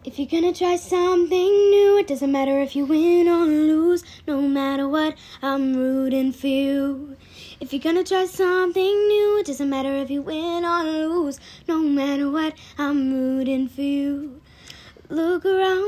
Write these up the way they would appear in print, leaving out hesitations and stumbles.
If you're gonna try something new, it doesn't matter if you win or lose. No matter what, I'm rooting for you. If you're gonna try something new, it doesn't matter if you win or lose. No matter what, I'm rooting for you. Look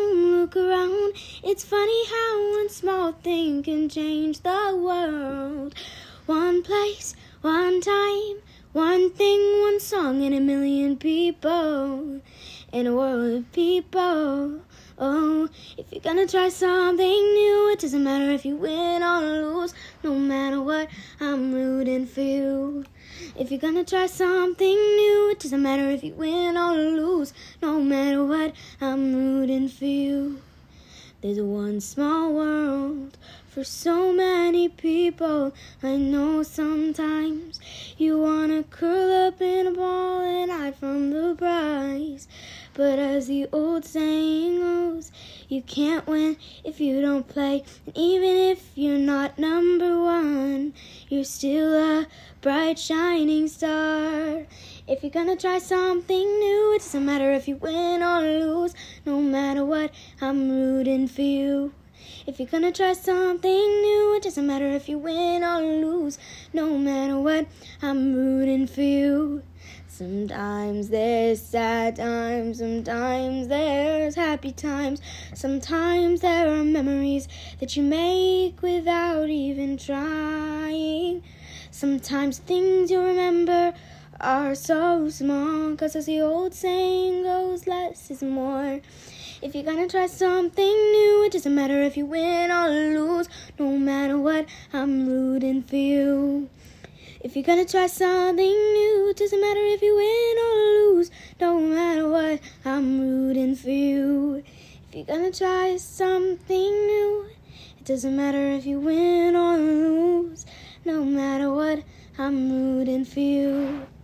around, it's funny how one small thing can change the world. One place, one time, one thing, one song, and a million people in a world of people. Oh, if you're gonna try something new, it doesn't matter if you win or lose. No matter what, I'm rooting for you. If you're gonna try something new, it doesn't matter if you win or lose. No matter what, I'm rooting for you. There's one small world for so many people. I know sometimes you wanna curl up in a ball and hide from the prize. But as the old saying goes, you can't win if you don't play. And even if you're not number one, you're still a bright shining star. If you're gonna try something new, it doesn't matter if you win or lose. No matter what, I'm rooting for you. If you're gonna try something new, it doesn't matter if you win or lose. No matter what, I'm rooting for you. Sometimes there's sad times, sometimes there's happy times. Sometimes there are memories that you make without even trying. Sometimes things you remember are so small, 'cause as the old saying goes, less is more. If you're gonna try something new, it doesn't matter if you win or lose. No matter what, I'm rooting for you. If you're gonna try something new, it doesn't matter if you win or lose. No matter what, I'm rooting for you. If you're gonna try something new, it doesn't matter if you win or lose. No matter what, I'm rooting for you.